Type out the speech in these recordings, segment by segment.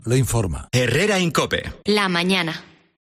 le informa. Herrera Incope. La mañana.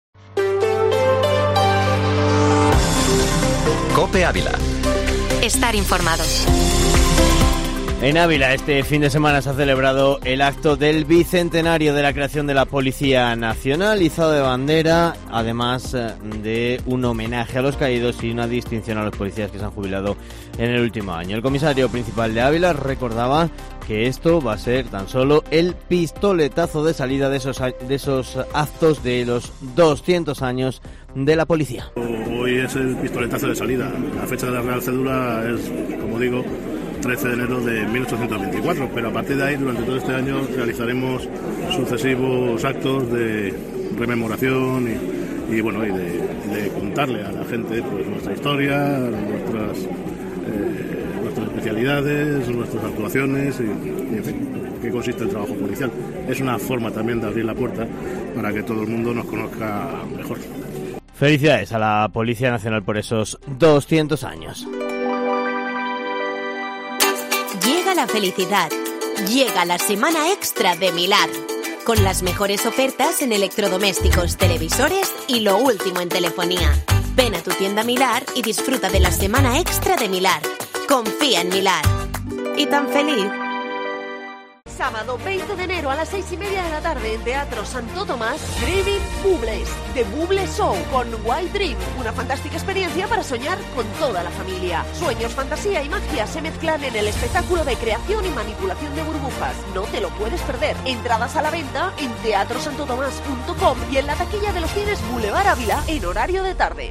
COPE Ávila. Estar informado. En Ávila este fin de semana se ha celebrado el acto del bicentenario de la creación de la Policía Nacional, izado de bandera, además de un homenaje a los caídos y una distinción a los policías que se han jubilado en el último año. El comisario principal de Ávila recordaba que esto va a ser tan solo el pistoletazo de salida de esos actos de los 200 años de la policía. Hoy es el pistoletazo de salida. La fecha de la Real Cédula es, como digo, 13 de enero de 1824, pero a partir de ahí, durante todo este año, realizaremos sucesivos actos de rememoración y de contarle a la gente pues nuestra historia, nuestras especialidades, nuestras actuaciones y en fin, qué consiste el trabajo policial. Es una forma también de abrir la puerta para que todo el mundo nos conozca mejor. Felicidades a la Policía Nacional por esos 200 años. Llega la felicidad, llega la semana extra de Milar, con las mejores ofertas en electrodomésticos, televisores y lo último en telefonía. Ven a tu tienda Milar y disfruta de la semana extra de Milar. Confía en Milar. ¿Y tan feliz? Sábado 20 de enero a las 6:30 de la tarde en Teatro Santo Tomás, Dreaming Bubles, The Buble Show con Wild Dream, una fantástica experiencia para soñar con toda la familia. Sueños, fantasía y magia se mezclan en el espectáculo de creación y manipulación de burbujas. No te lo puedes perder. Entradas a la venta en teatrosantotomás.com y en la taquilla de los cines Boulevard Ávila en horario de tarde.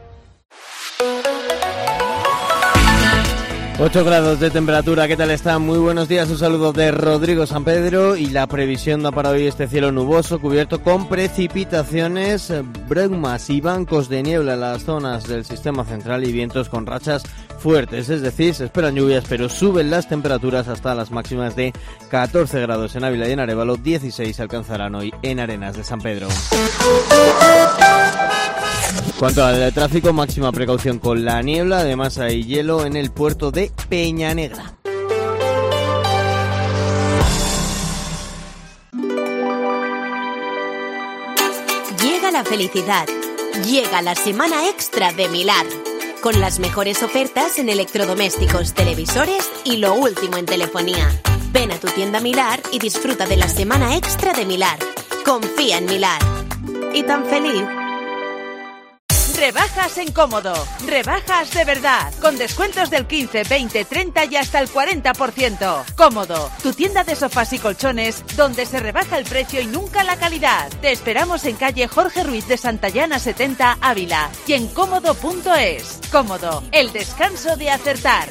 8 grados de temperatura, ¿qué tal están? Muy buenos días, un saludo de Rodrigo San Pedro y la previsión da para hoy este cielo nuboso cubierto con precipitaciones, brumas y bancos de niebla en las zonas del sistema central y vientos con rachas fuertes, es decir, se esperan lluvias pero suben las temperaturas hasta las máximas de 14 grados en Ávila y en Arévalo, 16 alcanzarán hoy en Arenas de San Pedro. Cuanto al tráfico, máxima precaución con la niebla, además hay hielo en el puerto de Peña Negra. Llega la felicidad, llega la semana extra de Milar, con las mejores ofertas en electrodomésticos, televisores y lo último en telefonía. Ven a tu tienda Milar y disfruta de la semana extra de Milar. Confía en Milar. ¿Y tan feliz? Rebajas en Cómodo, rebajas de verdad, con descuentos del 15, 20, 30 y hasta el 40%. Cómodo, tu tienda de sofás y colchones, donde se rebaja el precio y nunca la calidad. Te esperamos en calle Jorge Ruiz de Santayana 70, Ávila, y en cómodo.es. Cómodo, el descanso de acertar.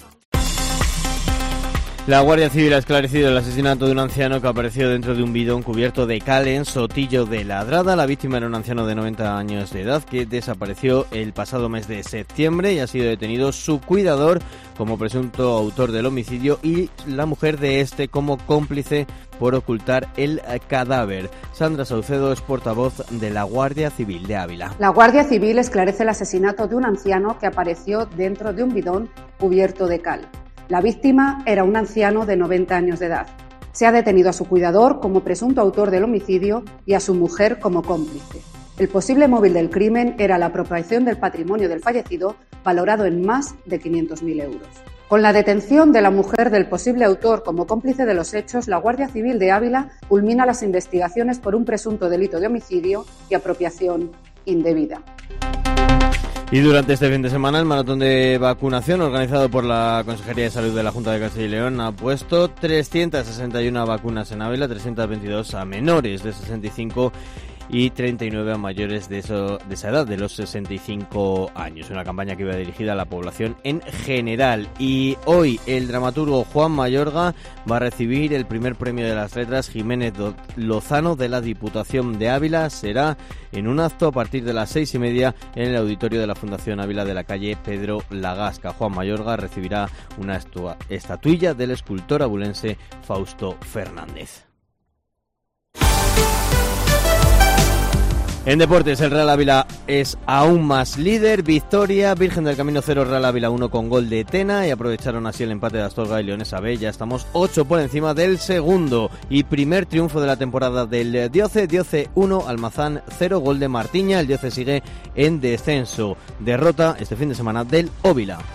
La Guardia Civil ha esclarecido el asesinato de un anciano que apareció dentro de un bidón cubierto de cal en Sotillo de Ladrada. La víctima era un anciano de 90 años de edad que desapareció el pasado mes de septiembre y ha sido detenido su cuidador como presunto autor del homicidio y la mujer de este como cómplice por ocultar el cadáver. Sandra Saucedo es portavoz de la Guardia Civil de Ávila. La Guardia Civil esclarece el asesinato de un anciano que apareció dentro de un bidón cubierto de cal. La víctima era un anciano de 90 años de edad. Se ha detenido a su cuidador como presunto autor del homicidio y a su mujer como cómplice. El posible móvil del crimen era la apropiación del patrimonio del fallecido, valorado en más de 500.000 euros. Con la detención de la mujer del posible autor como cómplice de los hechos, la Guardia Civil de Ávila culmina las investigaciones por un presunto delito de homicidio y apropiación indebida. Y durante este fin de semana el maratón de vacunación organizado por la Consejería de Salud de la Junta de Castilla y León ha puesto 361 vacunas en Ávila, 322 a menores de 65 y 39 a mayores de esa edad, de los 65 años. Una campaña que iba dirigida a la población en general. Y hoy el dramaturgo Juan Mayorga va a recibir el primer premio de las letras Jiménez Lozano de la Diputación de Ávila. Será en un acto a partir de las 6:30 en el auditorio de la Fundación Ávila de la calle Pedro Lagasca. Juan Mayorga recibirá una estatuilla del escultor abulense Fausto Fernández. En deportes, el Real Ávila es aún más líder. Victoria, Virgen del Camino 0, Real Ávila 1 con gol de Tena, y aprovecharon así el empate de Astorga y Leonesa B. Ya estamos 8 por encima del segundo. Y primer triunfo de la temporada del Dioce. Dioce 1, Almazán 0, gol de Martiña. El Dioce sigue en descenso. Derrota este fin de semana del Óvila.